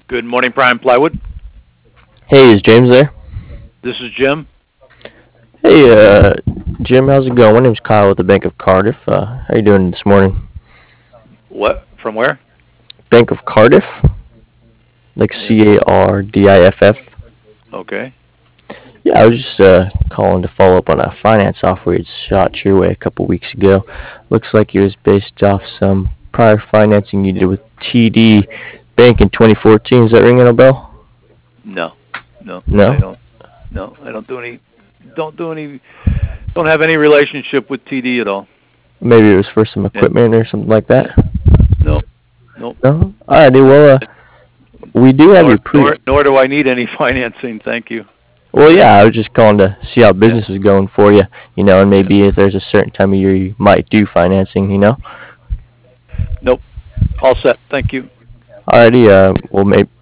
Good morning, Prime Plywood. Hey, is James there? This is Jim. Hey, Jim, how's it going? My name's Kyle with the Bank of Cardiff. How you doing this morning? What? From where? Bank of Cardiff, like Yeah, what? Cardiff. Okay. Yeah, I was just calling to follow up on a finance offer you'd shot your way a couple weeks ago. Looks like it was based off some prior financing you did with TD Bank in 2014. Is that ringing a bell? No, no, No? I don't. No, I don't do any. Don't do any. Don't have any relationship with TD at all. Maybe it was for some And equipment or something like that? no, no. No? Alrighty, well, we do have Nor, you pre. nor, nor do I need any financing. Thank you. Well, yeah, I was just calling to see how Yeah, business was going for you, and yeah. maybe if there's a certain time of year you might do financing. Nope. All set. Thank you. Alrighty, well, maybe